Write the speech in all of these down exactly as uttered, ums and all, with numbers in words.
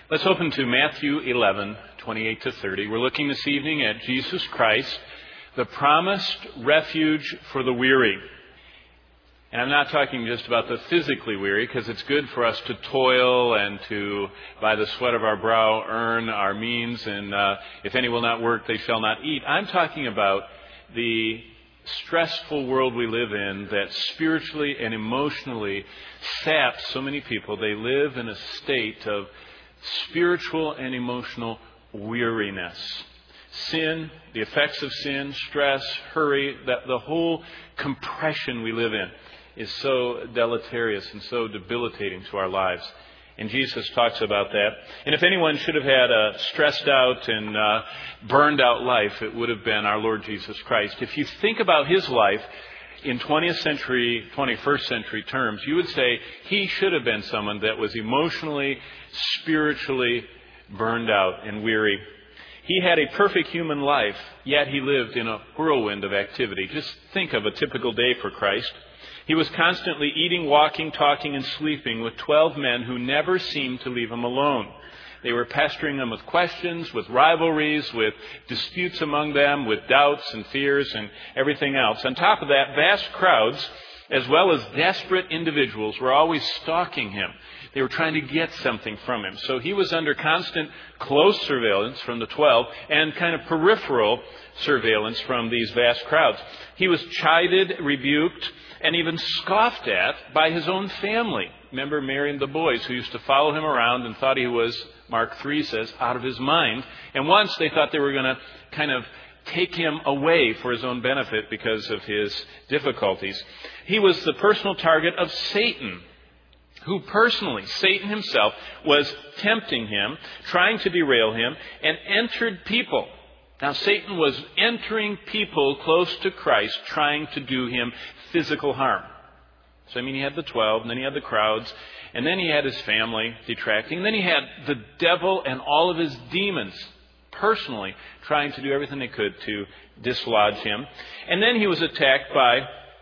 Let's open to Matthew eleven, twenty-eight to thirty. We're looking this evening at Jesus Christ, the promised refuge for the weary. And I'm not talking just about the physically weary, because it's good for us to toil and to, by the sweat of our brow, earn our means. And uh, if any will not work, they shall not eat. I'm talking about the stressful world we live in that spiritually and emotionally saps so many people. They live in a state of spiritual and emotional weariness. Sin, the effects of sin, stress, hurry, that the whole compression we live in is so deleterious and so debilitating to our lives. And Jesus talks about that. And if anyone should have had a stressed out and uh, burned out life, it would have been our Lord Jesus Christ. If you think about his life in twentieth century, twenty-first century terms, you would say he should have been someone that was emotionally, spiritually burned out and weary. He had a perfect human life, yet he lived in a whirlwind of activity. Just think of a typical day for Christ. He was constantly eating, walking, talking, and sleeping with twelve men who never seemed to leave him alone. They were pestering him with questions, with rivalries, with disputes among them, with doubts and fears and everything else. On top of that, vast crowds, as well as desperate individuals, were always stalking him. They were trying to get something from him. So he was under constant close surveillance from the twelve and kind of peripheral surveillance from these vast crowds. He was chided, rebuked, and even scoffed at by his own family. Remember Mary and the boys who used to follow him around and thought he was, Mark three says, out of his mind. And once they thought they were going to kind of take him away for his own benefit because of his difficulties. He was the personal target of Satan, who personally, Satan himself, was tempting him, trying to derail him, and entered people. Now, Satan was entering people close to Christ, trying to do him physical harm. So, I mean, he had the twelve, and then he had the crowds, and then he had his family detracting, and then he had the devil and all of his demons personally trying to do everything they could to dislodge him. And then he was attacked by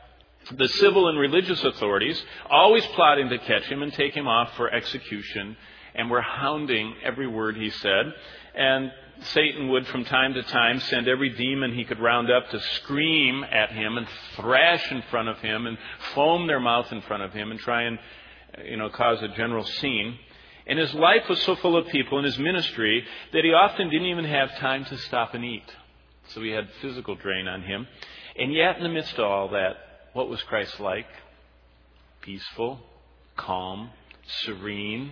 the civil and religious authorities, always plotting to catch him and take him off for execution, and were hounding every word he said. And Satan would from time to time send every demon he could round up to scream at him and thrash in front of him and foam their mouth in front of him and try and, you know, cause a general scene. And his life was so full of people in his ministry that he often didn't even have time to stop and eat. So he had physical drain on him. And yet in the midst of all that, what was Christ like? Peaceful, calm, serene.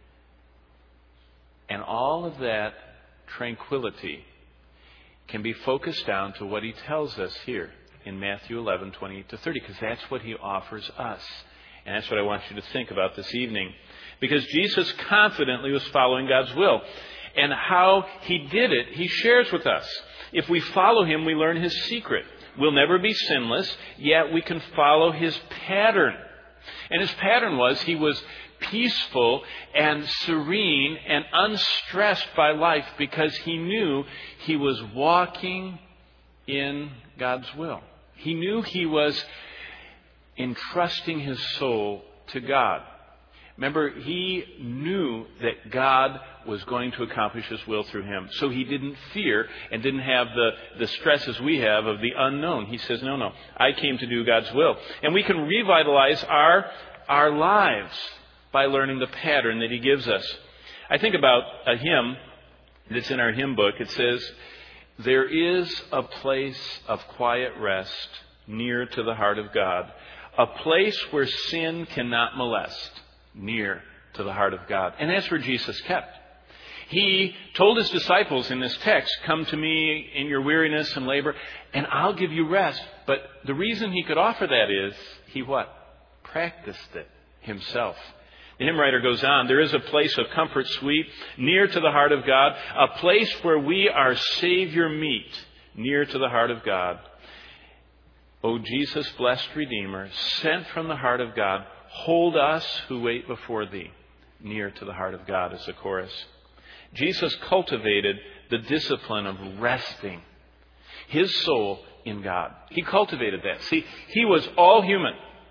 And all of that tranquility can be focused down to what he tells us here in Matthew eleven, twenty-eight to thirty, because that's what he offers us. And that's what I want you to think about this evening. Because Jesus confidently was following God's will. And how he did it, he shares with us. If we follow him, we learn his secret. We'll never be sinless, yet we can follow his pattern. And his pattern was he was peaceful and serene and unstressed by life because he knew he was walking in God's will. He knew he was entrusting his soul to God. Remember, he knew that God was going to accomplish his will through him. So he didn't fear and didn't have the, the stresses we have of the unknown. He says, no, no, I came to do God's will. And we can revitalize our, our lives by learning the pattern that he gives us. I think about a hymn that's in our hymn book. It says, there is a place of quiet rest near to the heart of God, a place where sin cannot molest, near to the heart of God. And that's where Jesus kept. He told his disciples in this text, come to me in your weariness and labor, and I'll give you rest. But the reason he could offer that is, he what? Practiced it himself. The hymn writer goes on, there is a place of comfort sweet, near to the heart of God, a place where we our Savior meet, near to the heart of God. O Jesus, blessed Redeemer, sent from the heart of God, hold us who wait before thee, near to the heart of God, as the chorus. Jesus cultivated the discipline of resting his soul in God. He cultivated that. See, he was all human.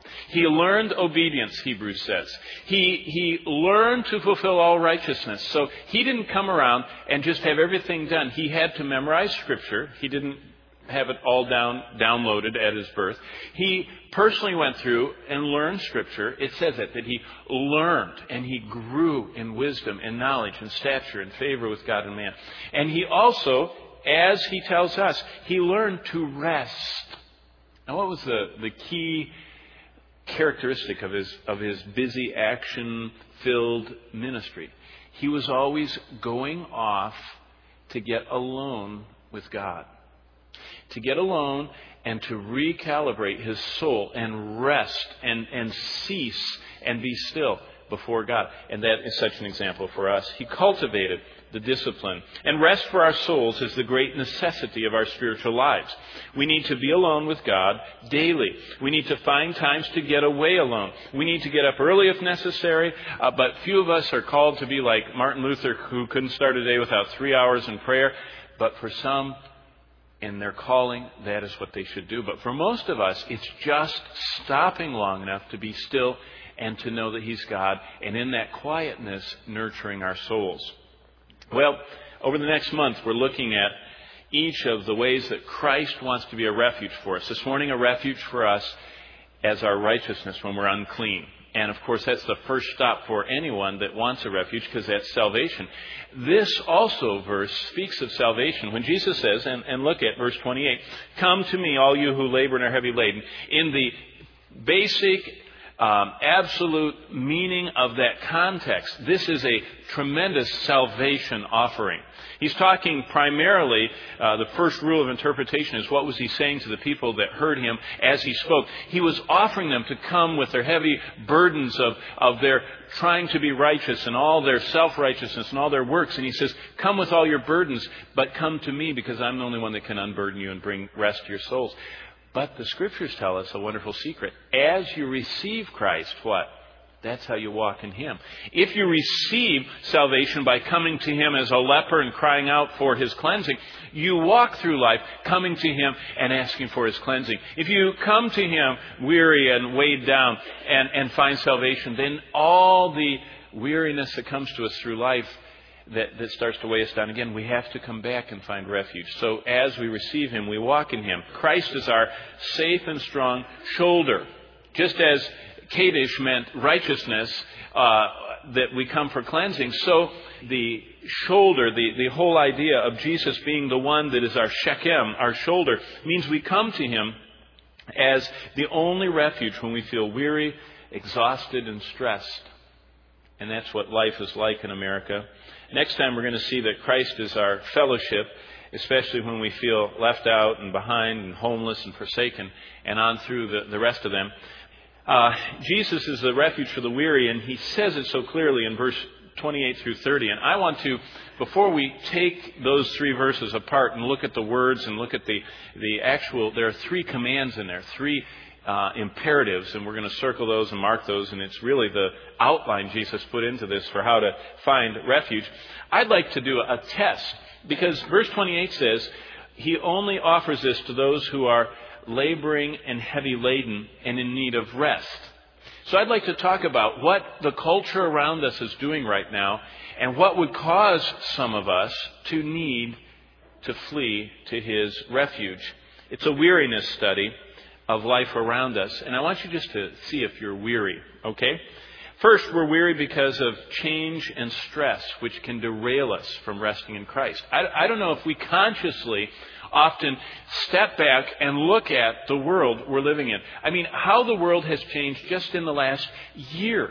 He learned obedience, Hebrews says. He, he learned to fulfill all righteousness. So he didn't come around and just have everything done. He had to memorize Scripture. He didn't have it all down downloaded at his birth. He personally went through and learned Scripture. It says that, that he learned and he grew in wisdom and knowledge and stature and favor with God and man. And he also, as he tells us, he learned to rest. Now, what was the, the key characteristic of his of his busy, action-filled ministry? He was always going off to get alone with God. To get alone and to recalibrate his soul and rest and, and cease and be still before God. And that is such an example for us. He cultivated the discipline. And rest for our souls is the great necessity of our spiritual lives. We need to be alone with God daily. We need to find times to get away alone. We need to get up early if necessary, uh, but few of us are called to be like Martin Luther, who couldn't start a day without three hours in prayer. But for some, in their calling, that is what they should do. But for most of us, it's just stopping long enough to be still and to know that He's God, and in that quietness, nurturing our souls. Well, over the next month, we're looking at each of the ways that Christ wants to be a refuge for us. This morning, a refuge for us as our righteousness when we're unclean. And of course, that's the first stop for anyone that wants a refuge, because that's salvation. This also verse speaks of salvation. When Jesus says, and, and look at verse twenty-eight, "Come to me, all you who labor and are heavy laden." In the basic, um, absolute meaning of that context, this is a tremendous salvation offering. He's talking primarily, uh, the first rule of interpretation is, what was he saying to the people that heard him as he spoke? He was offering them to come with their heavy burdens of, of their trying to be righteous and all their self-righteousness and all their works. And he says, come with all your burdens, but come to me, because I'm the only one that can unburden you and bring rest to your souls. But the Scriptures tell us a wonderful secret. As you receive Christ, what? That's how you walk in Him. If you receive salvation by coming to Him as a leper and crying out for His cleansing, you walk through life coming to Him and asking for His cleansing. If you come to Him weary and weighed down and, and find salvation, then all the weariness that comes to us through life that, that starts to weigh us down again, we have to come back and find refuge. So as we receive Him, we walk in Him. Christ is our safe and strong shoulder. Just as Kadesh meant righteousness, uh, that we come for cleansing, so the shoulder, the, the whole idea of Jesus being the one that is our Shechem, our shoulder, means we come to Him as the only refuge when we feel weary, exhausted, and stressed. And that's what life is like in America. Next time we're going to see that Christ is our fellowship, especially when we feel left out and behind and homeless and forsaken, and on through the, the rest of them. Uh, Jesus is the refuge for the weary, and He says it so clearly in verse twenty-eight through thirty. And I want to, before we take those three verses apart and look at the words and look at the, the actual, there are three commands in there, three uh, imperatives, and we're going to circle those and mark those, and it's really the outline Jesus put into this for how to find refuge. I'd like to do a test, because verse twenty-eight says He only offers this to those who are laboring and heavy laden and in need of rest. So I'd like to talk about what the culture around us is doing right now, and what would cause some of us to need to flee to His refuge. It's a weariness study of life around us, and I want you just to see if you're weary, okay? First, we're weary because of change and stress, which can derail us from resting in Christ. I, I don't know if we consciously often step back and look at the world we're living in. I mean, how the world has changed just in the last year.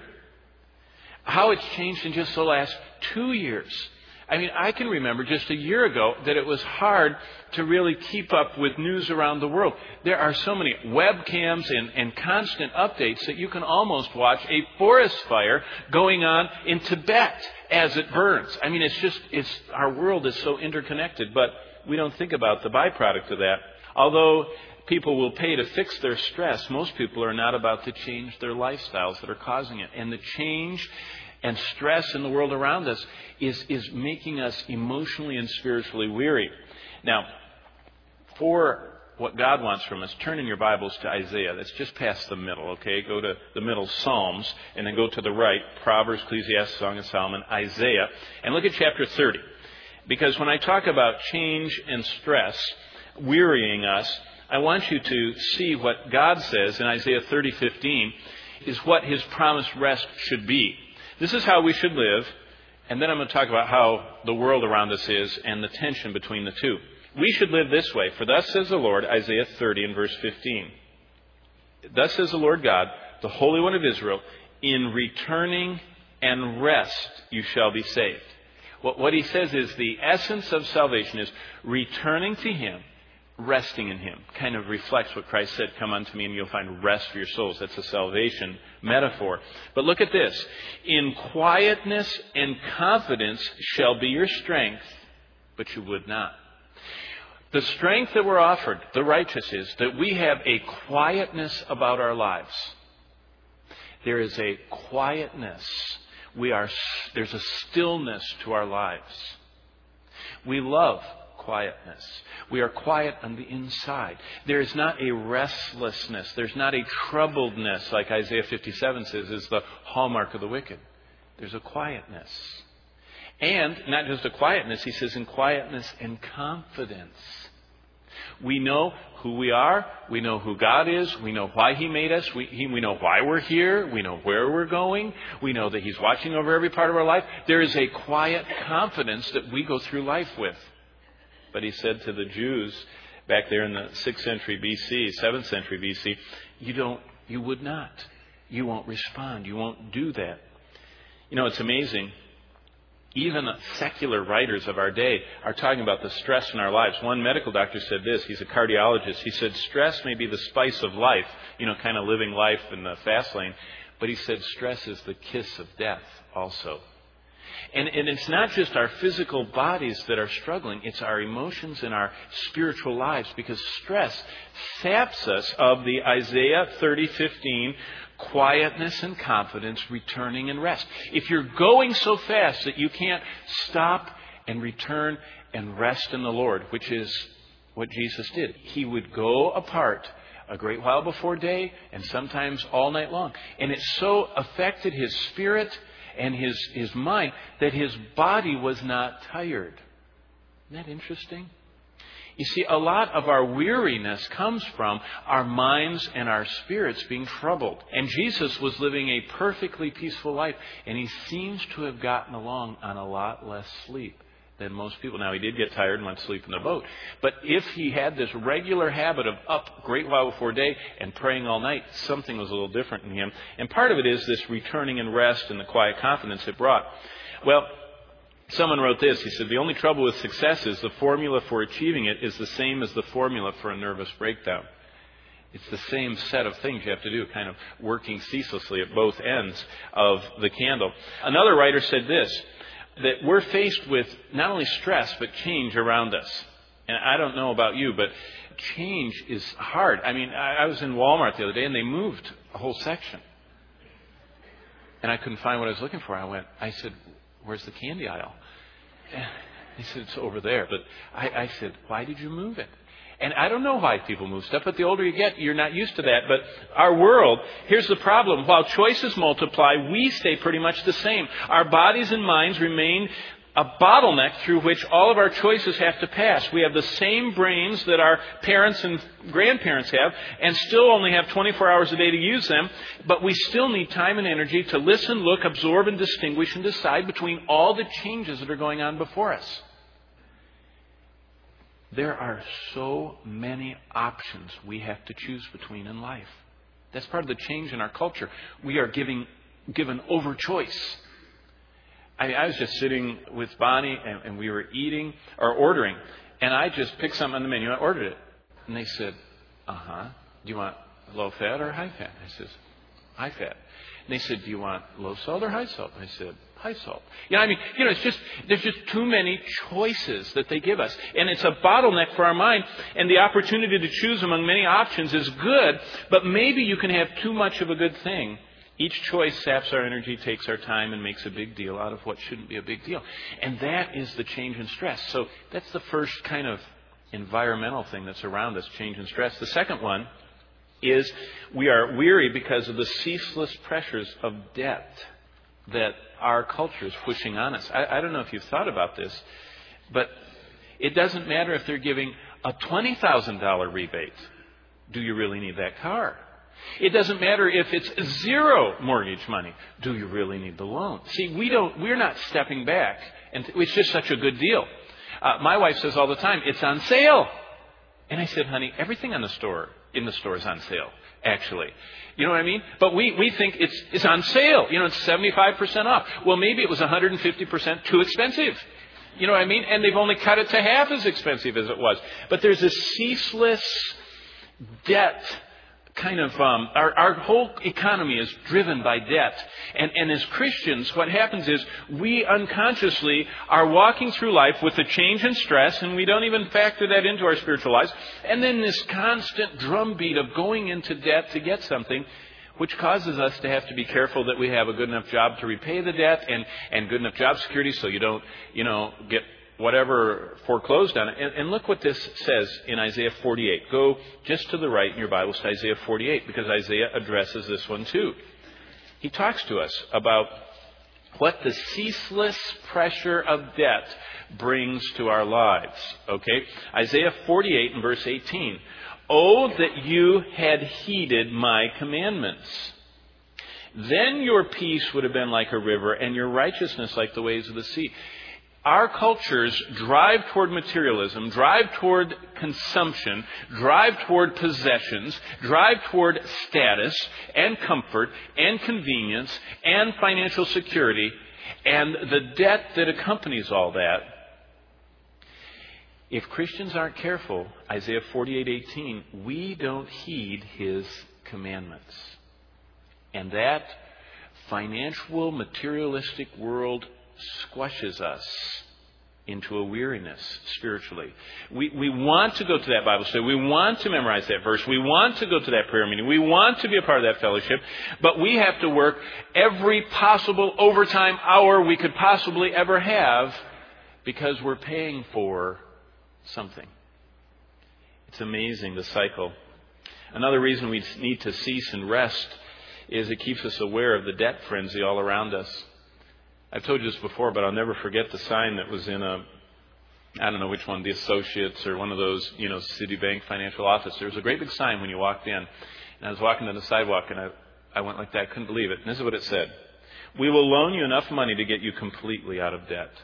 How it's changed in just the last two years. I mean, I can remember just a year ago that it was hard to really keep up with news around the world. There are so many webcams and, and constant updates that you can almost watch a forest fire going on in Tibet as it burns. I mean, it's just, it's, our world is so interconnected, but we don't think about the byproduct of that. Although people will pay to fix their stress, most people are not about to change their lifestyles that are causing it. And the change and stress in the world around us is, is making us emotionally and spiritually weary. Now, for what God wants from us, turn in your Bibles to Isaiah. That's just past the middle, okay? Go to the middle, Psalms, and then go to the right, Proverbs, Ecclesiastes, Song of Solomon, Isaiah, and look at chapter thirty. Because when I talk about change and stress wearying us, I want you to see what God says in Isaiah thirty fifteen is what His promised rest should be. This is how we should live, and then I'm going to talk about how the world around us is and the tension between the two. We should live this way. For thus says the Lord, Isaiah thirty and verse fifteen. Thus says the Lord God, the Holy One of Israel, in returning and rest you shall be saved. What he says is the essence of salvation is returning to Him, resting in Him. Kind of reflects what Christ said, come unto me and you'll find rest for your souls. That's a salvation metaphor. But look at this. In quietness and confidence shall be your strength, but you would not. The strength that we're offered, the righteous, is that we have a quietness about our lives. There is a quietness. We are, there's a stillness to our lives. We love quietness. We are quiet on the inside. There is not a restlessness. There's not a troubledness like Isaiah fifty-seven says is the hallmark of the wicked. There's a quietness. And not just a quietness, he says in quietness and confidence. We know who we are. We know who God is. We know why He made us. We, he, we know why we're here. We know where we're going. We know that He's watching over every part of our life. There is a quiet confidence that we go through life with. But He said to the Jews back there in the sixth century B C, seventh century B C, you don't, you would not. You won't respond. You won't do that. You know, it's amazing. Even secular writers of our day are talking about the stress in our lives. One medical doctor said this. He's a cardiologist. He said, stress may be the spice of life, you know, kind of living life in the fast lane. But he said, stress is the kiss of death also. And, and it's not just our physical bodies that are struggling. It's our emotions and our spiritual lives. Because stress saps us of the Isaiah thirty fifteen quietness and confidence, returning and rest. If you're going so fast that you can't stop and return and rest in the Lord, which is what Jesus did. He would go apart a great while before day and sometimes all night long. And it so affected His spirit and his, his mind that His body was not tired. Isn't that interesting? You see, a lot of our weariness comes from our minds and our spirits being troubled. And Jesus was living a perfectly peaceful life, and He seems to have gotten along on a lot less sleep than most people. Now, He did get tired and went to sleep in the boat. But if He had this regular habit of up a great while before day and praying all night, something was a little different in Him. And part of it is this returning and rest and the quiet confidence it brought. Well, someone wrote this. He said, the only trouble with success is the formula for achieving it is the same as the formula for a nervous breakdown. It's the same set of things you have to do, kind of working ceaselessly at both ends of the candle. Another writer said this, that we're faced with not only stress, but change around us. And I don't know about you, but change is hard. I mean, I was in Walmart the other day, and they moved a whole section. And I couldn't find what I was looking for. I went, I said, where's the candy aisle? And he said, it's over there. But I, I said, why did you move it? And I don't know why people move stuff, but the older you get, you're not used to that. But our world, here's the problem. While choices multiply, we stay pretty much the same. Our bodies and minds remain a bottleneck through which all of our choices have to pass. We have the same brains that our parents and grandparents have and still only have twenty-four hours a day to use them, but we still need time and energy to listen, look, absorb, and distinguish and decide between all the changes that are going on before us. There are so many options we have to choose between in life. That's part of the change in our culture. We are giving given over choice. I, I was just sitting with Bonnie and, and we were eating or ordering, and I just picked something on the menu. I ordered it, and they said, "Uh-huh. Do you want low fat or high fat?" I said, "High fat." And they said, "Do you want low salt or high salt?" I said, "High salt." Yeah, I mean, you know, it's just there's just too many choices that they give us, and it's a bottleneck for our mind. And the opportunity to choose among many options is good, but maybe you can have too much of a good thing. Each choice saps our energy, takes our time, and makes a big deal out of what shouldn't be a big deal. And that is the change in stress. So that's the first kind of environmental thing that's around us, change and stress. The second one is we are weary because of the ceaseless pressures of debt that our culture is pushing on us. I, I don't know if you've thought about this, but it doesn't matter if they're giving a twenty thousand dollars rebate. Do you really need that car? It doesn't matter if it's zero mortgage money. Do you really need the loan? See, we don't, we're not stepping back, and it's just such a good deal. Uh, my wife says all the time, it's on sale. And I said, honey, everything on the store, in the store is on sale, actually. You know what I mean? But we, we think it's, it's on sale. You know, it's seventy-five percent off. Well, maybe it was one hundred fifty percent too expensive. You know what I mean? And they've only cut it to half as expensive as it was. But there's this ceaseless debt kind of, um, our, our whole economy is driven by debt. And, and as Christians, what happens is we unconsciously are walking through life with a change in stress, and we don't even factor that into our spiritual lives. And then this constant drumbeat of going into debt to get something, which causes us to have to be careful that we have a good enough job to repay the debt and, and good enough job security so you don't, you know, get whatever foreclosed on it. And, and look what this says in Isaiah forty-eight. Go just to the right in your Bibles to Isaiah forty-eight, because Isaiah addresses this one too. He talks to us about what the ceaseless pressure of debt brings to our lives. Okay? Isaiah forty-eight and verse eighteen. Oh, that you had heeded my commandments. Then your peace would have been like a river, and your righteousness like the waves of the sea. Our cultures drive toward materialism, drive toward consumption, drive toward possessions, drive toward status and comfort and convenience and financial security, and the debt that accompanies all that. If Christians aren't careful, Isaiah forty-eight eighteen, we don't heed His commandments. And that financial, materialistic world squashes us into a weariness spiritually. We we want to go to that Bible study. We want to memorize that verse. We want to go to that prayer meeting. We want to be a part of that fellowship. But we have to work every possible overtime hour we could possibly ever have because we're paying for something. It's amazing, the cycle. Another reason we need to cease and rest is it keeps us aware of the debt frenzy all around us. I've told you this before, but I'll never forget the sign that was in a, I don't know which one, the Associates or one of those, you know, Citibank financial office. There was a great big sign when you walked in. And I was walking down the sidewalk and I, I went like that. I couldn't believe it. And this is what it said. We will loan you enough money to get you completely out of debt.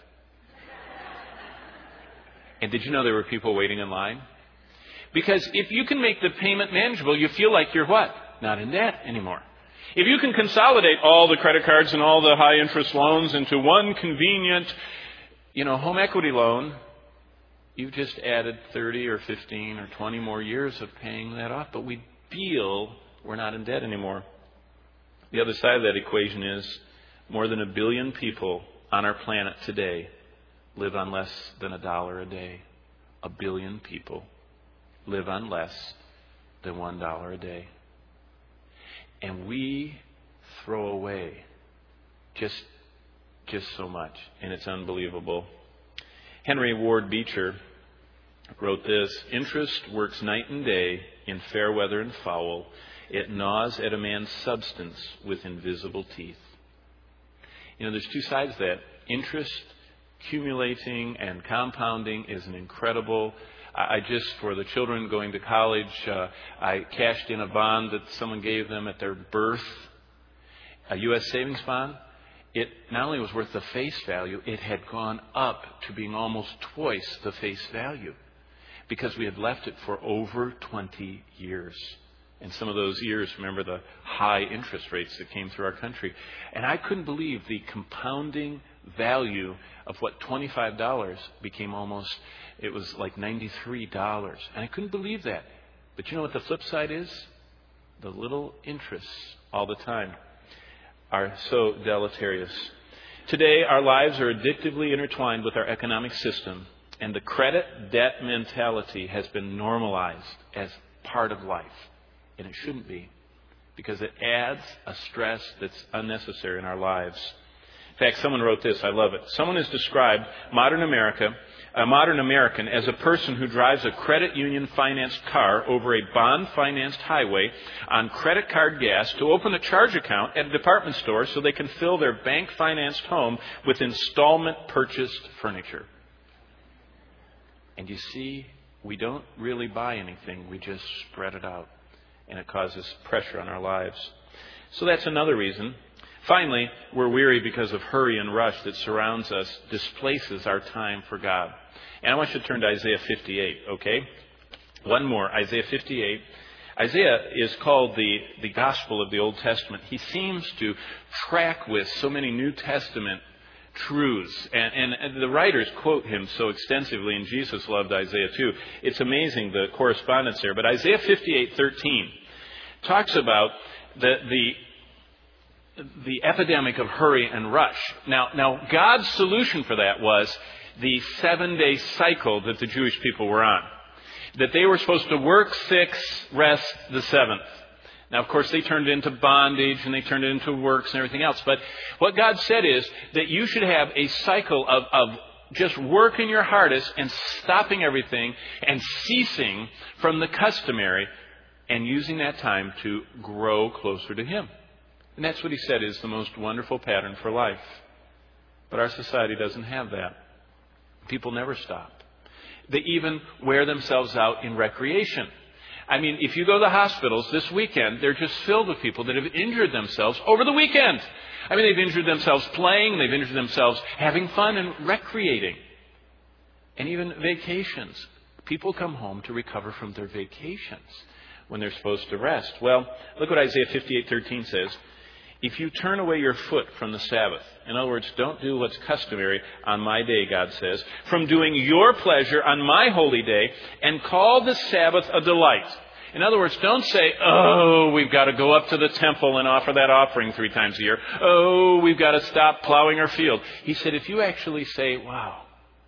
And did you know there were people waiting in line? Because if you can make the payment manageable, you feel like you're what? Not in debt anymore. If you can consolidate all the credit cards and all the high interest loans into one convenient, you know, home equity loan, you've just added thirty or fifteen or twenty more years of paying that off. But we feel we're not in debt anymore. The other side of that equation is more than a billion people on our planet today live on less than a dollar a day. A billion people live on less than one dollar a day. And we throw away just, just so much. And it's unbelievable. Henry Ward Beecher wrote this: interest works night and day in fair weather and foul. It gnaws at a man's substance with invisible teeth. You know, there's two sides to that. Interest accumulating and compounding is an incredible. I just, for the children going to college, uh, I cashed in a bond that someone gave them at their birth, a U S savings bond. It not only was worth the face value, it had gone up to being almost twice the face value because we had left it for over twenty years. And some of those years, remember the high interest rates that came through our country. And I couldn't believe the compounding value of what twenty-five dollars became almost, it was like ninety-three dollars. And I couldn't believe that. But you know what the flip side is? The little interests all the time are so deleterious. Today, our lives are addictively intertwined with our economic system. And the credit debt mentality has been normalized as part of life. And it shouldn't be, because it adds a stress that's unnecessary in our lives. In fact, someone wrote this. I love it. Someone has described modern America a modern American, as a person who drives a credit union financed car over a bond financed highway on credit card gas to open a charge account at a department store so they can fill their bank financed home with installment purchased furniture. And you see, we don't really buy anything. We just spread it out. And it causes pressure on our lives. So that's another reason. Finally, we're weary because of hurry and rush that surrounds us, displaces our time for God. And I want you to turn to Isaiah fifty-eight, okay? One more, Isaiah fifty-eight. Isaiah is called the, the gospel of the Old Testament. He seems to track with so many New Testament truths. And, and, and the writers quote him so extensively, and Jesus loved Isaiah too. It's amazing, the correspondence there. But Isaiah fifty-eight thirteen talks about the the the epidemic of hurry and rush. Now, now God's solution for that was the seven-day cycle that the Jewish people were on. That they were supposed to work six, rest the seventh. Now, of course, they turned it into bondage and they turned it into works and everything else. But what God said is that you should have a cycle of, of just working your hardest and stopping everything and ceasing from the customary and using that time to grow closer to Him. And that's what He said is the most wonderful pattern for life. But our society doesn't have that. People never stop. They even wear themselves out in recreation. I mean, if you go to the hospitals this weekend, they're just filled with people that have injured themselves over the weekend. I mean, they've injured themselves playing, they've injured themselves having fun and recreating. And even vacations. People come home to recover from their vacations when they're supposed to rest. Well, look what Isaiah fifty-eight thirteen says. If you turn away your foot from the Sabbath, in other words, don't do what's customary on my day, God says, from doing your pleasure on my holy day, and call the Sabbath a delight. In other words, don't say, oh, we've got to go up to the temple and offer that offering three times a year. Oh, we've got to stop plowing our field. He said, if you actually say, wow,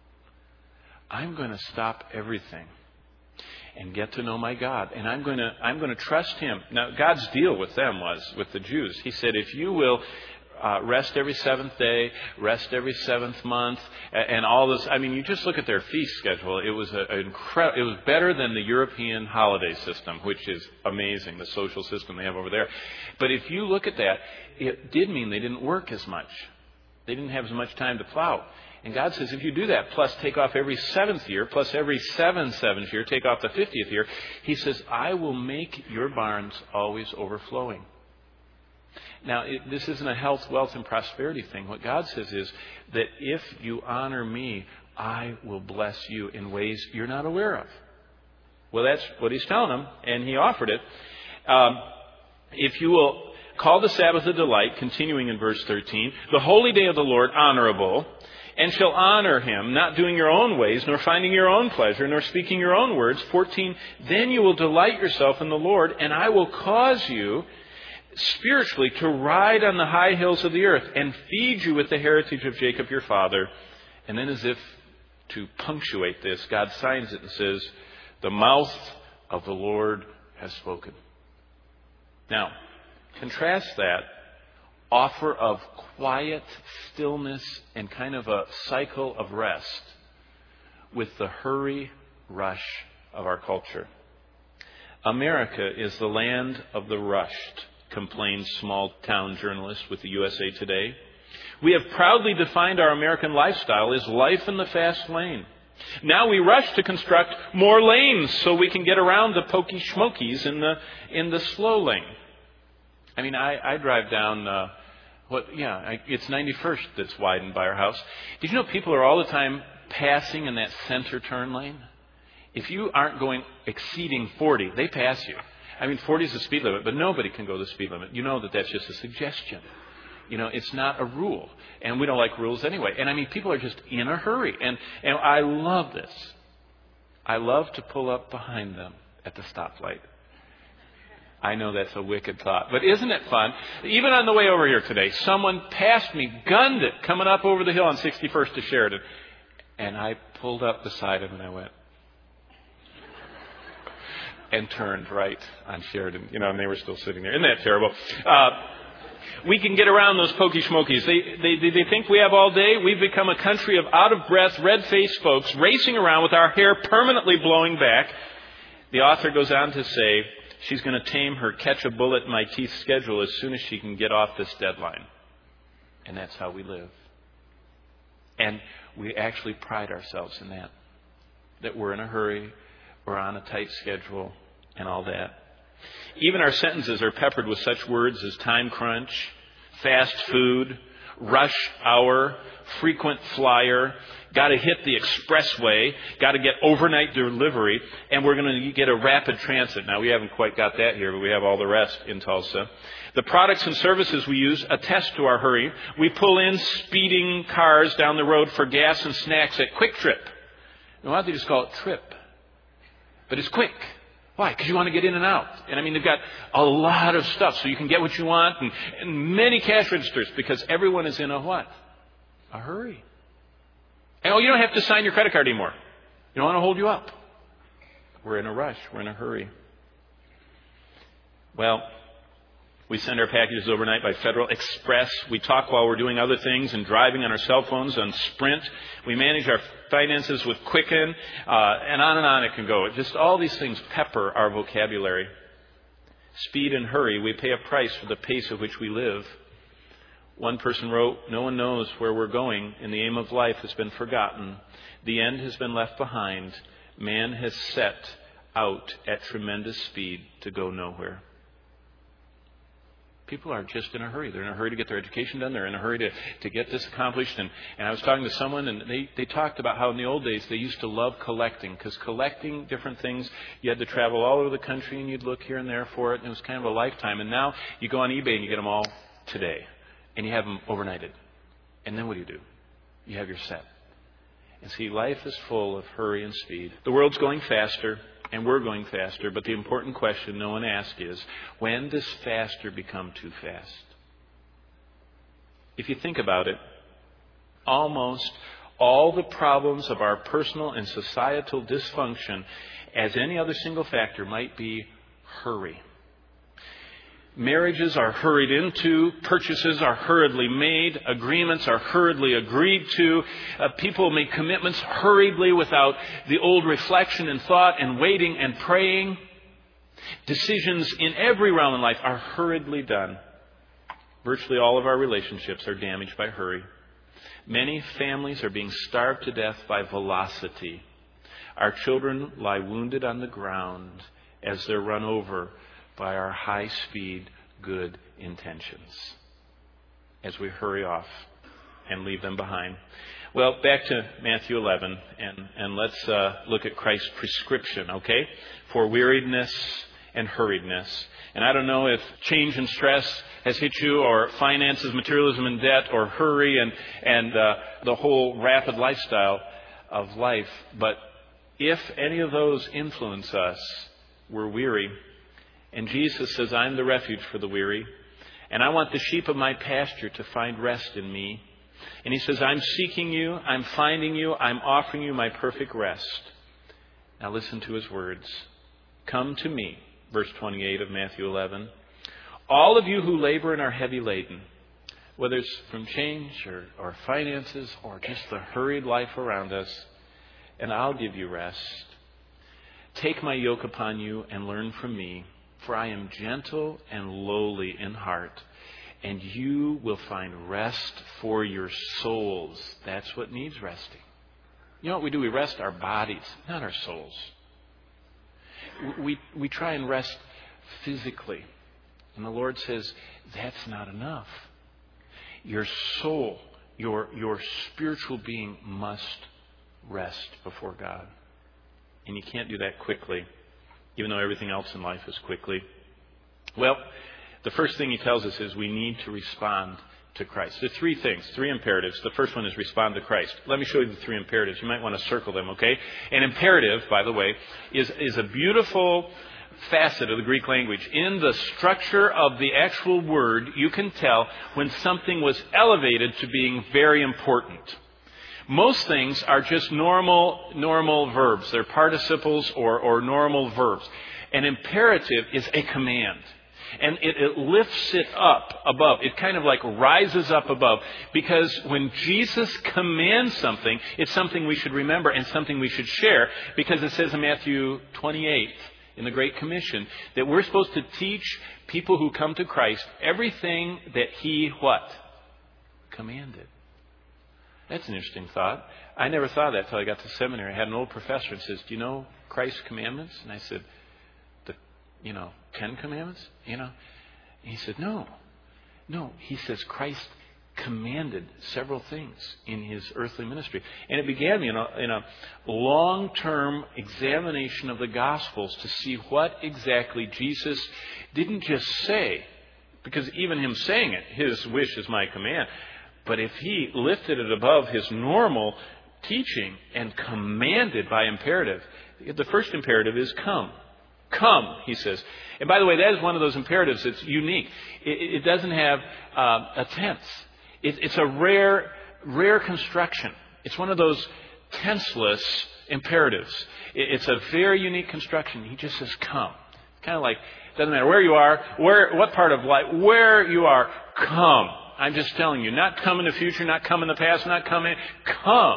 I'm going to stop everything and get to know my God. And I'm going to I'm going to trust Him. Now, God's deal with them was, with the Jews, He said, if you will uh, rest every seventh day, rest every seventh month, and, and all this. I mean, you just look at their feast schedule. It was a, a incre- It was better than the European holiday system, which is amazing, the social system they have over there. But if you look at that, it did mean they didn't work as much. They didn't have as much time to plow. And God says, if you do that, plus take off every seventh year, plus every seven seventh year, take off the fiftieth year, He says, I will make your barns always overflowing. Now, it, this isn't a health, wealth, and prosperity thing. What God says is that if you honor me, I will bless you in ways you're not aware of. Well, that's what He's telling them, and He offered it. Um, if you will call the Sabbath a delight, continuing in verse thirteen, the holy day of the Lord honorable, and shall honor Him, not doing your own ways, nor finding your own pleasure, nor speaking your own words. fourteen, then you will delight yourself in the Lord, and I will cause you spiritually to ride on the high hills of the earth, and feed you with the heritage of Jacob your father. And then, as if to punctuate this, God signs it and says, the mouth of the Lord has spoken. Now, contrast that offer of quiet stillness and kind of a cycle of rest with the hurry, rush of our culture. America is the land of the rushed, complains small-town journalists with the U S A Today. We have proudly defined our American lifestyle as life in the fast lane. Now we rush to construct more lanes so we can get around the pokey schmokies in the in the slow lane. I mean, I, I drive down... Uh, What, yeah, I, it's ninety-first that's widened by our house. Did you know people are all the time passing in that center turn lane? If you aren't going exceeding forty, they pass you. I mean, forty is the speed limit, but nobody can go the speed limit. You know that that's just a suggestion. You know, it's not a rule. And we don't like rules anyway. And I mean, people are just in a hurry. And, and I love this. I love to pull up behind them at the stoplight. I know that's a wicked thought, but isn't it fun? Even on the way over here today, someone passed me, gunned it, coming up over the hill on sixty-first to Sheridan. And I pulled up beside him and I went, and turned right on Sheridan. You know, and they were still sitting there. Isn't that terrible? Uh, We can get around those pokey schmokies. They, they, they think we have all day. We've become a country of out-of-breath, red-faced folks racing around with our hair permanently blowing back. The author goes on to say she's going to tame her catch-a-bullet-in-my-teeth schedule as soon as she can get off this deadline. And that's how we live. And we actually pride ourselves in that. That we're in a hurry, we're on a tight schedule, and all that. Even our sentences are peppered with such words as time crunch, fast food, rush hour, frequent flyer, got to hit the expressway, got to get overnight delivery, and we're going to get a rapid transit. Now, we haven't quite got that here, but we have all the rest in Tulsa. The products and services we use attest to our hurry. We pull in speeding cars down the road for gas and snacks at Quick Trip. Why don't they just call it Trip? But it's quick. Why? Because you want to get in and out. And I mean, they've got a lot of stuff so you can get what you want, and, and many cash registers because everyone is in a what? A hurry. And oh, you don't have to sign your credit card anymore. You don't want to hold you up. We're in a rush. We're in a hurry. Well, we send our packages overnight by Federal Express. We talk while we're doing other things and driving on our cell phones on Sprint. We manage our finances with Quicken, uh, and on and on it can go. Just all these things pepper our vocabulary. Speed and hurry, we pay a price for the pace at which we live. One person wrote, "No one knows where we're going, and the aim of life has been forgotten. The end has been left behind. Man has set out at tremendous speed to go nowhere." People are just in a hurry. They're in a hurry to get their education done. They're in a hurry to, to get this accomplished. And, and I was talking to someone, and they, they talked about how in the old days they used to love collecting. Because collecting different things, you had to travel all over the country, and you'd look here and there for it. And it was kind of a lifetime. And now you go on eBay, and you get them all today. And you have them overnighted. And then what do you do? You have your set. And see, life is full of hurry and speed. The world's going faster. And we're going faster, but the important question no one asks is, when does faster become too fast? If you think about it, almost all the problems of our personal and societal dysfunction, as any other single factor, might be hurry. Marriages are hurried into, purchases are hurriedly made, agreements are hurriedly agreed to, uh, people make commitments hurriedly without the old reflection and thought and waiting and praying. Decisions in every realm in life are hurriedly done. Virtually all of our relationships are damaged by hurry. Many families are being starved to death by velocity. Our children lie wounded on the ground as they're run over by our high-speed good intentions as we hurry off and leave them behind. Well, back to Matthew eleven, and, and let's uh, look at Christ's prescription, okay, for weariedness and hurriedness. And I don't know if change and stress has hit you, or finances, materialism and debt, or hurry and, and uh, the whole rapid lifestyle of life. But if any of those influence us, we're weary. And Jesus says, I'm the refuge for the weary. And I want the sheep of my pasture to find rest in me. And he says, I'm seeking you, I'm finding you, I'm offering you my perfect rest. Now listen to his words. Come to me, verse twenty-eight of Matthew eleven. All of you who labor and are heavy laden, whether it's from change or, or finances or just the hurried life around us, and I'll give you rest. Take my yoke upon you and learn from me. For I am gentle and lowly in heart, and you will find rest for your souls. That's what needs resting. You know what we do? We rest our bodies, not our souls. We, we try and rest physically. And the Lord says, that's not enough. Your soul, your, your spiritual being must rest before God. And you can't do that quickly, even though everything else in life is quickly. Well, the first thing he tells us is we need to respond to Christ. There are three things, three imperatives. The first one is respond to Christ. Let me show you the three imperatives. You might want to circle them, okay? An imperative, by the way, is, is a beautiful facet of the Greek language. In the structure of the actual word, you can tell when something was elevated to being very important. Most things are just normal, normal verbs. They're participles or, or normal verbs. An imperative is a command. And it, it lifts it up above. It kind of like rises up above. Because when Jesus commands something, it's something we should remember and something we should share. Because it says in Matthew twenty-eight, in the Great Commission, that we're supposed to teach people who come to Christ everything that He, what? Commanded. That's an interesting thought. I never thought of that until I got to seminary. I had an old professor who says, do you know Christ's commandments? And I said, the, you know, Ten Commandments? You know? And he said, no. No. He says Christ commanded several things in His earthly ministry. And it began me in a, in a long-term examination of the Gospels to see what exactly Jesus didn't just say, because even Him saying it, His wish is my command. But if He lifted it above His normal teaching and commanded by imperative, the first imperative is come. Come, He says. And by the way, that is one of those imperatives that's unique. It, it doesn't have uh, a tense. It, it's a rare, rare construction. It's one of those tenseless imperatives. It, it's a very unique construction. He just says, come. Kind of like, doesn't matter where you are, where, what part of life, where you are, come. I'm just telling you, not come in the future, not come in the past, not come in, come.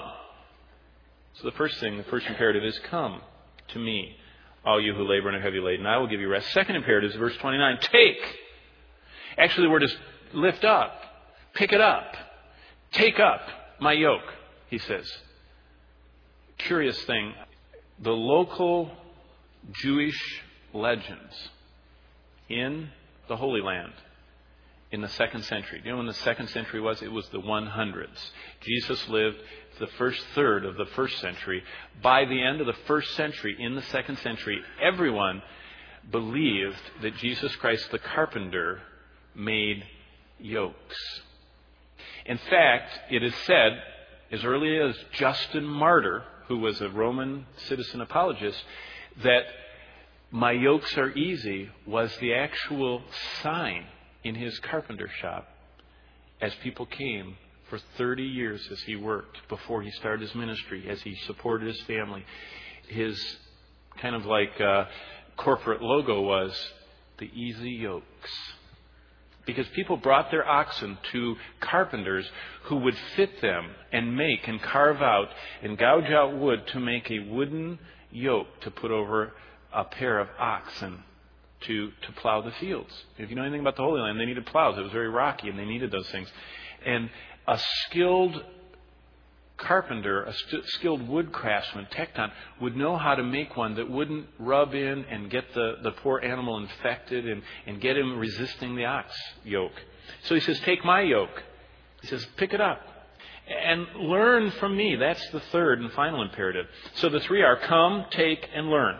So the first thing, the first imperative is come to me, all you who labor and are heavy laden, I will give you rest. Second imperative is verse twenty-nine, take. Actually, the word is lift up, pick it up, take up my yoke, he says. Curious thing, the local Jewish legends in the Holy Land in the second century. Do you know when the second century was? It was the hundreds. Jesus lived the first third of the first century. By the end of the first century, in the second century, everyone believed that Jesus Christ the carpenter made yokes. In fact, it is said, as early as Justin Martyr, who was a Roman citizen apologist, that my yokes are easy was the actual sign in his carpenter shop as people came for thirty years as he worked before he started his ministry, as he supported his family. His kind of like uh, corporate logo was the easy yokes. Because people brought their oxen to carpenters who would fit them and make and carve out and gouge out wood to make a wooden yoke to put over a pair of oxen to, to plow the fields. If you know anything about the Holy Land, they needed plows. It was very rocky and they needed those things. And a skilled carpenter, a st- skilled wood craftsman, tekton, would know how to make one that wouldn't rub in and get the, the poor animal infected and, and get him resisting the ox yoke. So he says, take my yoke. He says, pick it up and learn from me. That's the third and final imperative. So the three are come, take, and learn.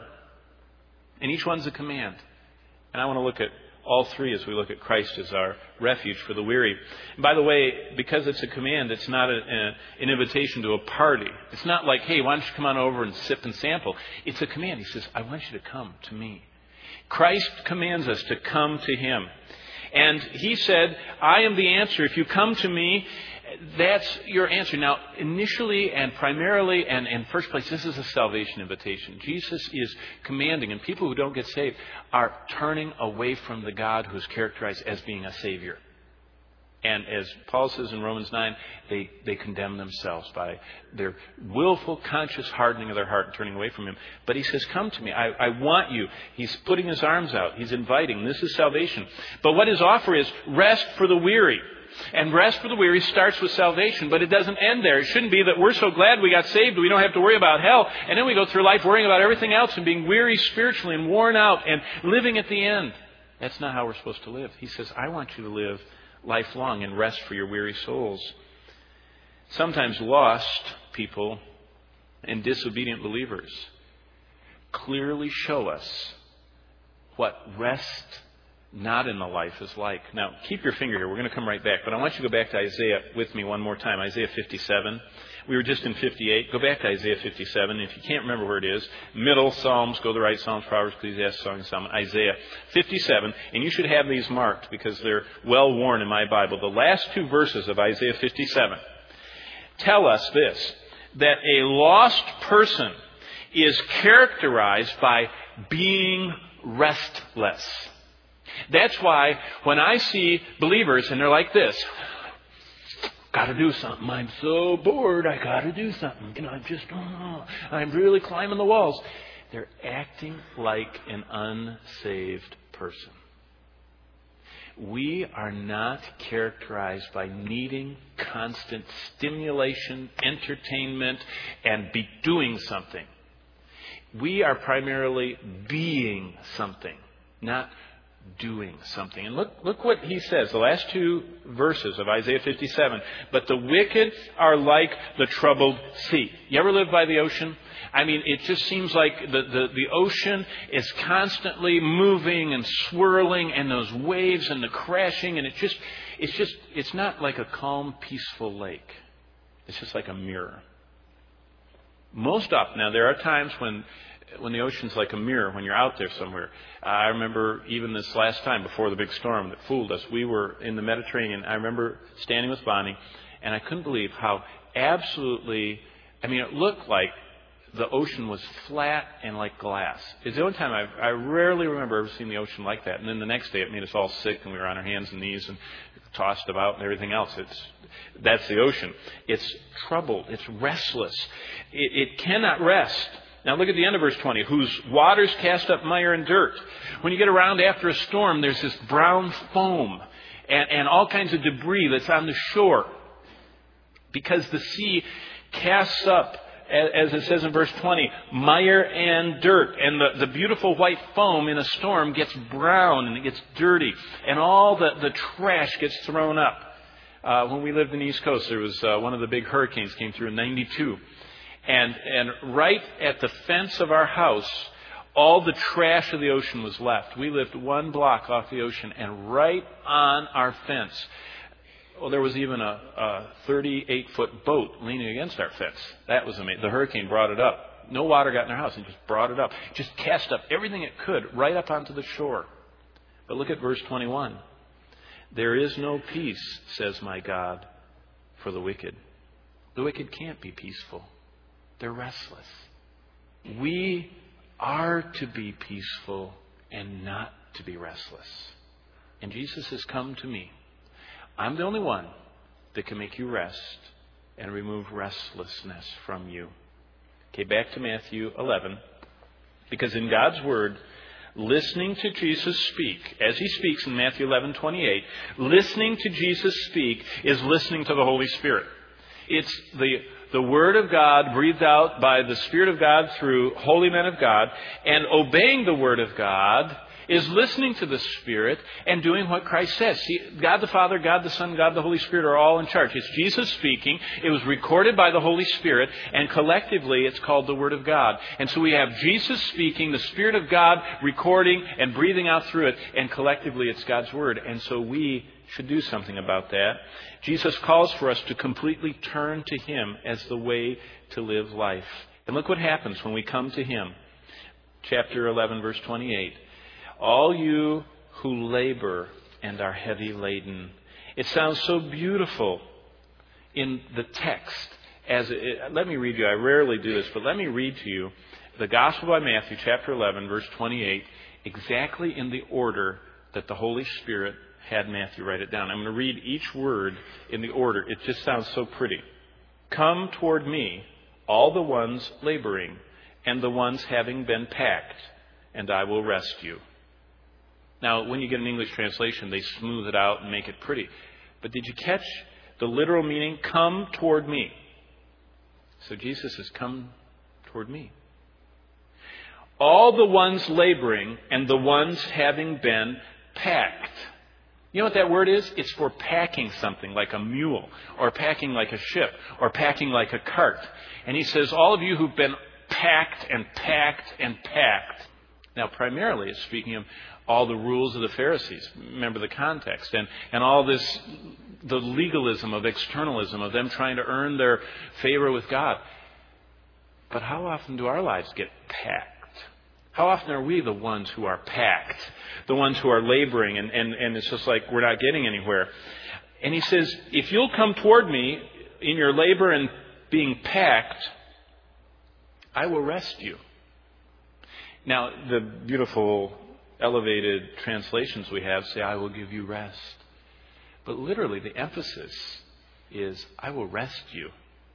And each one's a command. And I want to look at all three as we look at Christ as our refuge for the weary. And by the way, because it's a command, it's not a, a, an invitation to a party. It's not like, hey, why don't you come on over and sip and sample? It's a command. He says, I want you to come to me. Christ commands us to come to Him. And He said, I am the answer. If you come to me, that's your answer. Now, initially and primarily and in first place, this is a salvation invitation. Jesus is commanding, and people who don't get saved are turning away from the God who is characterized as being a Savior. And as Paul says in Romans nine, they, they condemn themselves by their willful, conscious hardening of their heart and turning away from Him. But He says, come to me. I, I want you. He's putting His arms out. He's inviting. This is salvation. But what His offer is rest for the weary. And rest for the weary starts with salvation, but it doesn't end there. It shouldn't be that we're so glad we got saved we don't have to worry about hell, and then we go through life worrying about everything else and being weary spiritually and worn out and living at the end. That's not how we're supposed to live. He says, I want you to live lifelong and rest for your weary souls. Sometimes lost people and disobedient believers clearly show us what rest not in the life is like. Now, keep your finger here. We're going to come right back. But I want you to go back to Isaiah with me one more time. Isaiah fifty-seven. We were just in fifty-eight. Go back to Isaiah fifty-seven. If you can't remember where it is, middle, Psalms, go to the right, Psalms, Proverbs, Ecclesiastes, Song and Solomon, Isaiah fifty-seven. And you should have these marked because they're well worn in my Bible. The last two verses of Isaiah fifty-seven tell us this, that a lost person is characterized by being restless. That's why when I see believers and they're like this, got to do something. I'm so bored. I got to do something. You know, I'm just, oh, I'm really climbing the walls. They're acting like an unsaved person. We are not characterized by needing constant stimulation, entertainment, and be doing something. We are primarily being something, not doing something. And look, look what he says, the last two verses of Isaiah fifty-seven. But the wicked are like the troubled sea. You ever live by the ocean? I mean, it just seems like the, the, the ocean is constantly moving and swirling, and those waves and the crashing, and it just, it's just, it's not like a calm, peaceful lake. It's just like a mirror. Most often, now there are times when when the ocean's like a mirror, when you're out there somewhere. Uh, I remember even this last time before the big storm that fooled us, we were in the Mediterranean. I remember standing with Bonnie, and I couldn't believe how absolutely, I mean, it looked like the ocean was flat and like glass. It's the only time I've, I rarely remember ever seeing the ocean like that. And then the next day it made us all sick, and we were on our hands and knees and tossed about and everything else. It's that's the ocean. It's troubled. It's restless. It, it cannot rest. Now look at the end of verse twenty. Whose waters cast up mire and dirt. When you get around after a storm, there's this brown foam and, and all kinds of debris that's on the shore. Because the sea casts up, as it says in verse twenty, mire and dirt. And the, the beautiful white foam in a storm gets brown and it gets dirty. And all the, the trash gets thrown up. Uh, when we lived in the East Coast, there was uh, one of the big hurricanes came through in ninety-two. And, and right at the fence of our house, all the trash of the ocean was left. We lived one block off the ocean, and right on our fence, well, there was even a, a thirty-eight foot boat leaning against our fence. That was amazing. The hurricane brought it up. No water got in our house. It just brought it up. Just cast up everything it could right up onto the shore. But look at verse twenty-one. There is no peace, says my God, for the wicked. The wicked can't be peaceful. They're restless. We are to be peaceful and not to be restless. And Jesus has come to me. I'm the only one that can make you rest and remove restlessness from you. Okay, back to Matthew eleven. Because in God's Word, listening to Jesus speak, as He speaks in Matthew eleven twenty-eight, listening to Jesus speak is listening to the Holy Spirit. It's the The Word of God breathed out by the Spirit of God through holy men of God, and obeying the Word of God is listening to the Spirit and doing what Christ says. See, God the Father, God the Son, God the Holy Spirit are all in charge. It's Jesus speaking. It was recorded by the Holy Spirit, and collectively it's called the Word of God. And so we have Jesus speaking, the Spirit of God recording and breathing out through it, and collectively it's God's Word. And so we should do something about that. Jesus calls for us to completely turn to Him as the way to live life. And look what happens when we come to Him. Chapter eleven, verse twenty-eight. All you who labor and are heavy laden. It sounds so beautiful in the text. As it, let me read you, I rarely do this, but let me read to you the Gospel by Matthew, chapter eleven, verse twenty-eight, exactly in the order that the Holy Spirit had Matthew write it down. I'm going to read each word in the order. It just sounds so pretty. Come toward me, all the ones laboring, and the ones having been packed, and I will rest you. Now, when you get an English translation, they smooth it out and make it pretty. But did you catch the literal meaning? Come toward me. So Jesus has come toward me. All the ones laboring and the ones having been packed. You know what that word is? It's for packing something like a mule, or packing like a ship, or packing like a cart. And he says, all of you who've been packed and packed and packed. Now, primarily, it's speaking of all the rules of the Pharisees. Remember the context. And, and all this, the legalism of externalism, of them trying to earn their favor with God. But how often do our lives get packed? How often are we the ones who are packed? The ones who are laboring, and, and, and it's just like we're not getting anywhere. And he says, if you'll come toward me in your labor and being packed, I will rest you. Now, the beautiful elevated translations we have say, I will give you rest. But literally, the emphasis is, I will rest you.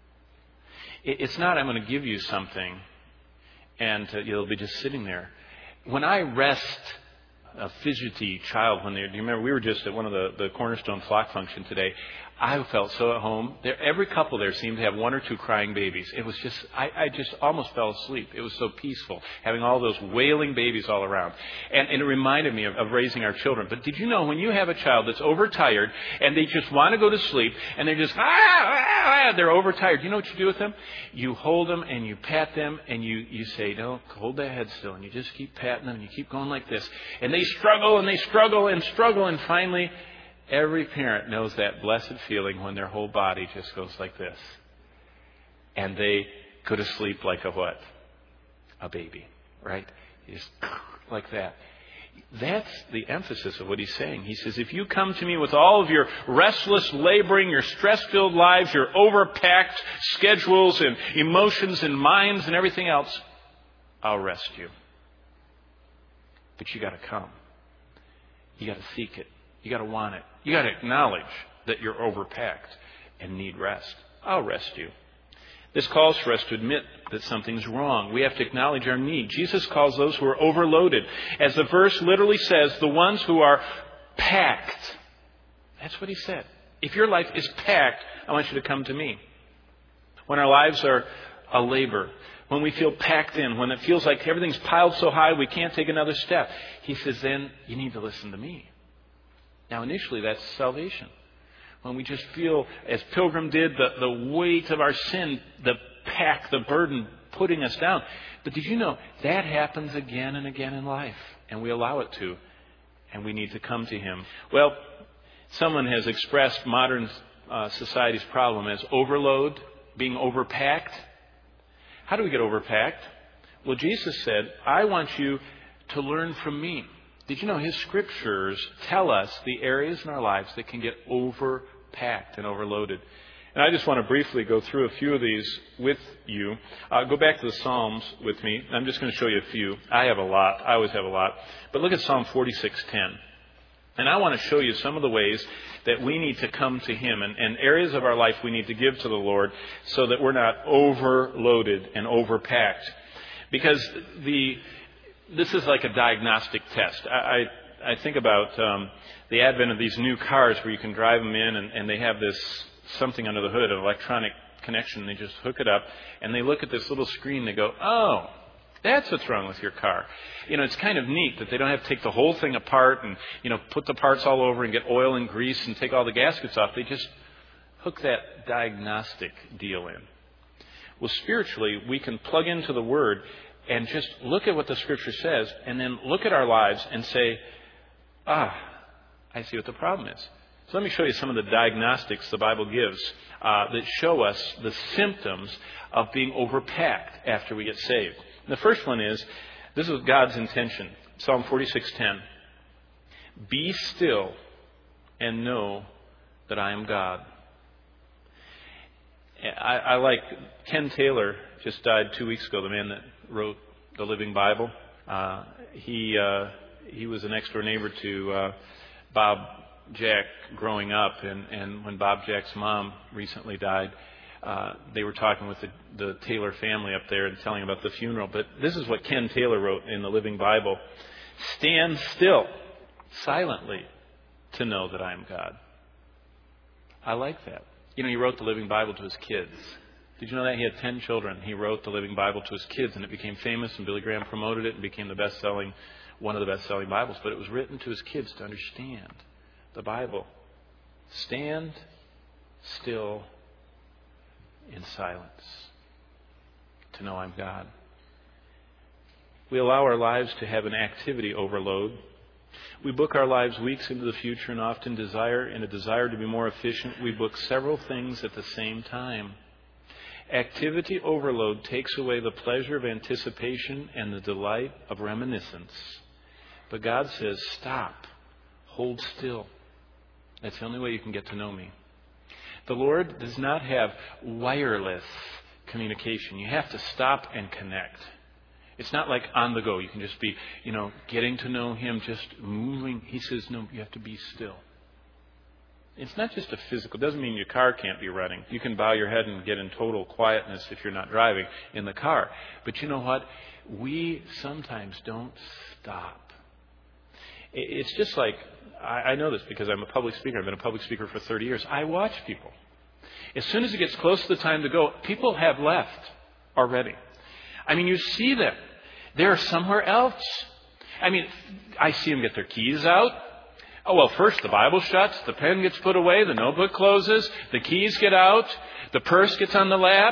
It's not, I'm going to give you something and you'll be just sitting there. When I rest a fidgety child, when they, do you remember, we were just at one of the, the Cornerstone flock function today. I felt so at home. There, every couple there seemed to have one or two crying babies. It was just, I, I just almost fell asleep. It was so peaceful, having all those wailing babies all around. And, and it reminded me of, of raising our children. But did you know, when you have a child that's overtired and they just want to go to sleep and they're just, ah, ah, ah, they're overtired, you know what you do with them? You hold them and you pat them and you, you say, no, hold their head still. And you just keep patting them and you keep going like this. And they struggle and they struggle and struggle, and finally, every parent knows that blessed feeling when their whole body just goes like this. And they go to sleep like a what? A baby, right? Just like that. That's the emphasis of what he's saying. He says, if you come to me with all of your restless laboring, your stress-filled lives, your overpacked schedules and emotions and minds and everything else, I'll rest you. But you got to come. You got to seek it. You got to want it. You got to acknowledge that you're overpacked and need rest. I'll rest you. This calls for us to admit that something's wrong. We have to acknowledge our need. Jesus calls those who are overloaded, as the verse literally says, the ones who are packed. That's what he said. If your life is packed, I want you to come to me. When our lives are a labor, when we feel packed in, when it feels like everything's piled so high we can't take another step, he says, then you need to listen to me. Now, initially, that's salvation. When we just feel, as Pilgrim did, the, the weight of our sin, the pack, the burden putting us down. But did you know that happens again and again in life? And we allow it to. And we need to come to him. Well, someone has expressed modern uh, society's problem as overload, being overpacked. How do we get overpacked? Well, Jesus said, I want you to learn from me. Did you know his scriptures tell us the areas in our lives that can get overpacked and overloaded? And I just want to briefly go through a few of these with you. Uh, go back to the Psalms with me. I'm just going to show you a few. I have a lot. I always have a lot. But look at Psalm forty-six ten. And I want to show you some of the ways that we need to come to him and, and areas of our life we need to give to the Lord so that we're not overloaded and overpacked. Because the... This is like a diagnostic test. I, I, I think about um, the advent of these new cars where you can drive them in and, and they have this something under the hood, an electronic connection. They just hook it up and they look at this little screen. They go, oh, that's what's wrong with your car. You know, it's kind of neat that they don't have to take the whole thing apart and, you know, put the parts all over and get oil and grease and take all the gaskets off. They just hook that diagnostic deal in. Well, spiritually, we can plug into the Word and just look at what the Scripture says and then look at our lives and say, ah, I see what the problem is. So let me show you some of the diagnostics the Bible gives uh, that show us the symptoms of being overpacked after we get saved. And the first one is, this is God's intention. Psalm forty-six ten. Be still and know that I am God. I, I like Ken Taylor, just died two weeks ago, the man that wrote the Living Bible. Uh, he uh, he was a next door neighbor to uh, Bob Jack growing up, and, and when Bob Jack's mom recently died, uh, they were talking with the, the Taylor family up there and telling about the funeral. But this is what Ken Taylor wrote in the Living Bible. Stand still, silently, to know that I am God. I like that. You know, he wrote the Living Bible to his kids. Did you know that? He had ten children. He wrote the Living Bible to his kids, and it became famous, and Billy Graham promoted it and became the best-selling, one of the best-selling Bibles. But it was written to his kids to understand the Bible. Stand still in silence to know I'm God. We allow our lives to have an activity overload. We book our lives weeks into the future and often desire, in a desire to be more efficient, we book several things at the same time. Activity overload takes away the pleasure of anticipation and the delight of reminiscence. But God says, stop, hold still. That's the only way you can get to know me. The Lord does not have wireless communication. You have to stop and connect. It's not like on the go. You can just be, you know, getting to know Him, just moving. He says, no, you have to be still. It's not just a physical. It doesn't mean your car can't be running. You can bow your head and get in total quietness if you're not driving in the car. But you know what? We sometimes don't stop. It's just like, I know this because I'm a public speaker. I've been a public speaker for thirty years. I watch people. As soon as it gets close to the time to go, people have left already. I mean, you see them. They're somewhere else. I mean, I see them get their keys out. Oh, well, first the Bible shuts, the pen gets put away, the notebook closes, the keys get out, the purse gets on the lap,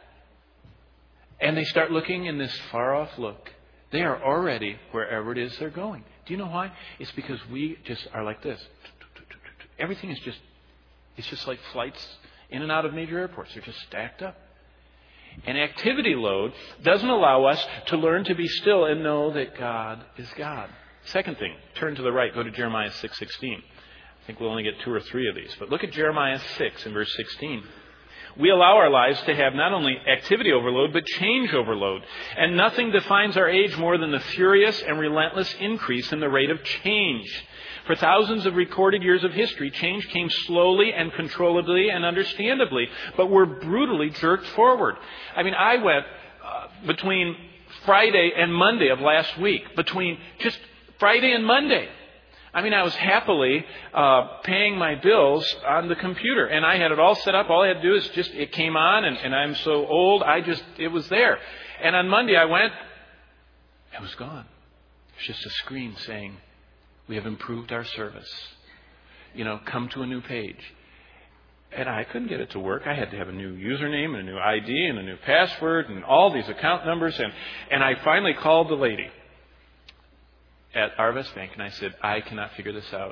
and they start looking in this far-off look. They are already wherever it is they're going. Do you know why? It's because we just are like this. Everything is just, it's just like flights in and out of major airports. They're just stacked up. And activity load doesn't allow us to learn to be still and know that God is God. Second thing, turn to the right, go to Jeremiah six sixteen. I think we'll only get two or three of these. But look at Jeremiah six in verse sixteen. We allow our lives to have not only activity overload, but change overload. And nothing defines our age more than the furious and relentless increase in the rate of change. For thousands of recorded years of history, change came slowly and controllably and understandably, but we're brutally jerked forward. I mean, I went uh, between Friday and Monday of last week, between just Friday and Monday. I mean, I was happily uh, paying my bills on the computer, and I had it all set up. All I had to do is just, it came on, and, and I'm so old, I just, it was there. And on Monday I went, it was gone. It was just a screen saying, we have improved our service. You know, come to a new page. And I couldn't get it to work. I had to have a new username and a new I D and a new password and all these account numbers. And, and I finally called the lady at Arvest Bank, and I said, I cannot figure this out.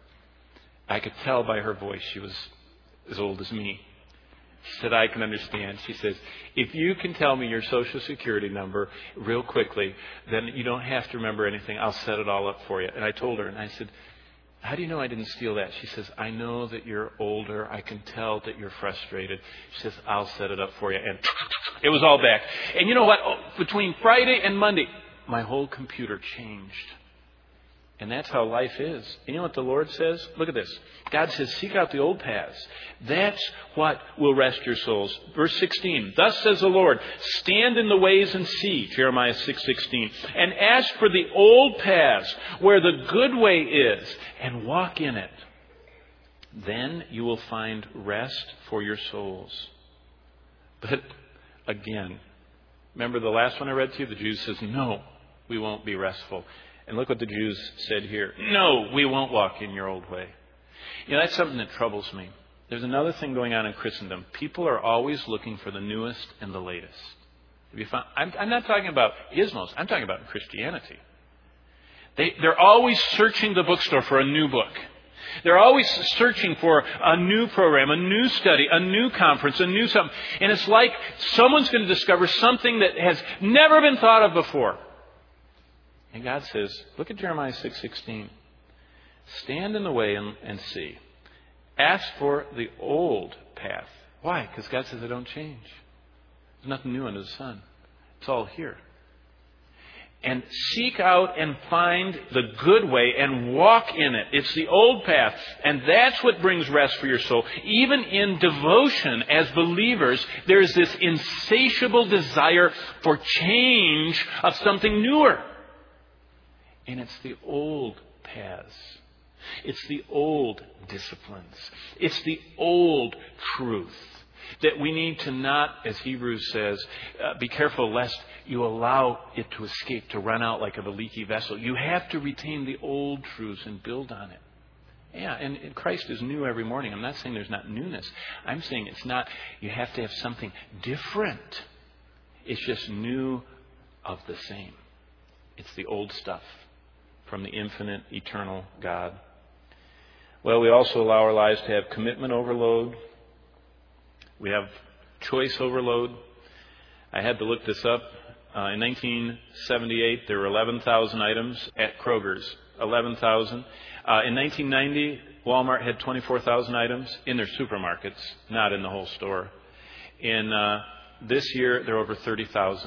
I could tell by her voice she was as old as me. She said, I can understand. She says, if you can tell me your Social Security number real quickly, then you don't have to remember anything. I'll set it all up for you. And I told her, and I said, how do you know I didn't steal that? She says, I know that you're older. I can tell that you're frustrated. She says, I'll set it up for you. And it was all back. And you know what? Between Friday and Monday, my whole computer changed. And that's how life is. And you know what the Lord says? Look at this. God says, seek out the old paths. That's what will rest your souls. Verse sixteen. Thus says the Lord, stand in the ways and see, Jeremiah six sixteen, and ask for the old paths where the good way is, and walk in it. Then you will find rest for your souls. But again, remember the last one I read to you? The Jews says, no, we won't be restful. And look what the Jews said here. No, we won't walk in your old way. You know, that's something that troubles me. There's another thing going on in Christendom. People are always looking for the newest and the latest. Have you found, I'm, I'm not talking about gizmos. I'm talking about Christianity. They, they're always searching the bookstore for a new book. They're always searching for a new program, a new study, a new conference, a new something. And it's like someone's going to discover something that has never been thought of before. And God says, look at Jeremiah six sixteen. Stand in the way and, and see. Ask for the old path. Why? Because God says I don't change. There's nothing new under the sun. It's all here. And seek out and find the good way and walk in it. It's the old path. And that's what brings rest for your soul. Even in devotion as believers, there is this insatiable desire for change of something newer. And it's the old paths. It's the old disciplines. It's the old truth that we need to not, as Hebrews says, uh, be careful lest you allow it to escape, to run out like of a leaky vessel. You have to retain the old truths and build on it. Yeah, and, and Christ is new every morning. I'm not saying there's not newness. I'm saying it's not, you have to have something different. It's just new of the same. It's the old stuff from the infinite, eternal God. Well, we also allow our lives to have commitment overload. We have choice overload. I had to look this up. Uh, in nineteen seventy-eight, there were eleven thousand items at Kroger's. eleven thousand. Uh, in nineteen ninety, Walmart had twenty-four thousand items in their supermarkets, not in the whole store. In uh, this year, there are over thirty thousand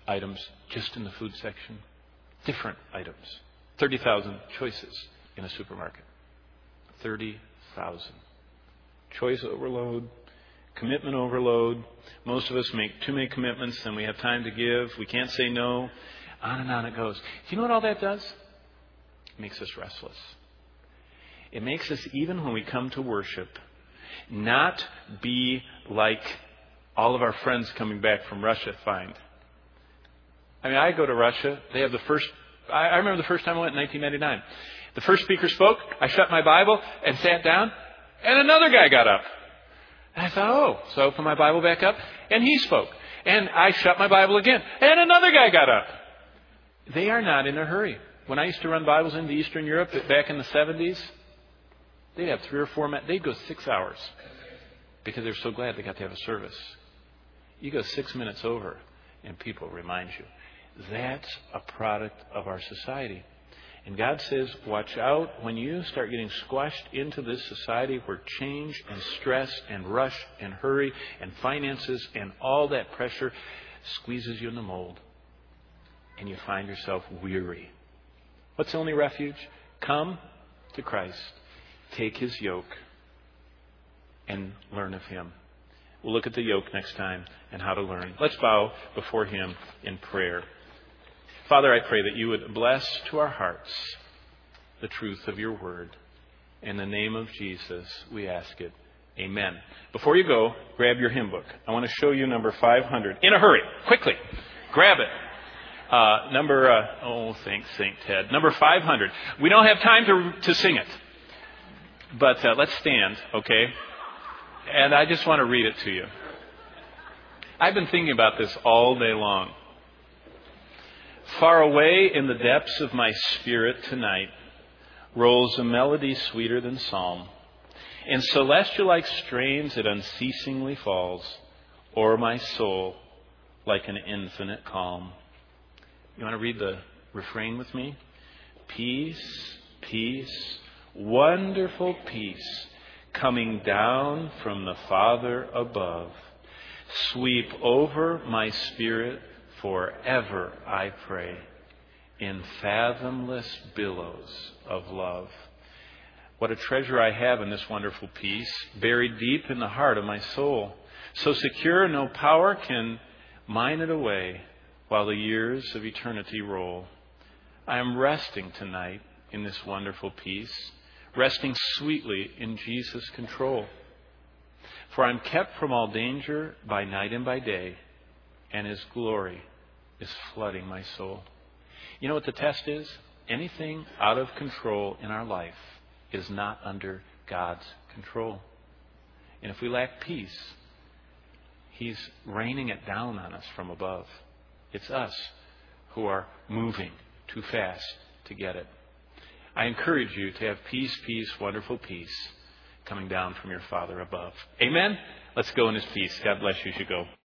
items just in the food section. Different items. thirty thousand choices in a supermarket. thirty thousand. Choice overload. Commitment overload. Most of us make too many commitments than we have time to give. We can't say no. On and on it goes. Do you know what all that does? It makes us restless. It makes us, even when we come to worship, not be like all of our friends coming back from Russia find. I mean, I go to Russia. They have the first, I, I remember the first time I went in nineteen ninety-nine. The first speaker spoke. I shut my Bible and sat down, and another guy got up. And I thought, oh, so I opened my Bible back up, and he spoke. And I shut my Bible again, and another guy got up. They are not in a hurry. When I used to run Bibles into Eastern Europe back in the seventies, they'd have three or four men. They'd go six hours because they're so glad they got to have a service. You go six minutes over, and people remind you. That's a product of our society. And God says, watch out when you start getting squashed into this society where change and stress and rush and hurry and finances and all that pressure squeezes you in the mold. And you find yourself weary. What's the only refuge? Come to Christ. Take His yoke and learn of Him. We'll look at the yoke next time and how to learn. Let's bow before Him in prayer. Father, I pray that you would bless to our hearts the truth of your word. In the name of Jesus, we ask it. Amen. Before you go, grab your hymn book. I want to show you number five hundred. In a hurry. Quickly. Grab it. Uh, number, uh, oh, thanks, Saint Ted. Number five hundred. We don't have time to, to sing it. But uh, let's stand, okay? And I just want to read it to you. I've been thinking about this all day long. Far away in the depths of my spirit tonight rolls a melody sweeter than psalm. In celestial-like strains it unceasingly falls o'er my soul like an infinite calm. You want to read the refrain with me? Peace, peace, wonderful peace, coming down from the Father above. Sweep over my spirit forever, I pray, in fathomless billows of love. What a treasure I have in this wonderful peace, buried deep in the heart of my soul. So secure no power can mine it away while the years of eternity roll. I am resting tonight in this wonderful peace, resting sweetly in Jesus' control. For I'm kept from all danger by night and by day, and His glory is flooding my soul. You know what the test is? Anything out of control in our life is not under God's control. And if we lack peace, He's raining it down on us from above. It's us who are moving too fast to get it. I encourage you to have peace, peace, wonderful peace coming down from your Father above. Amen? Let's go in His peace. God bless you as you go.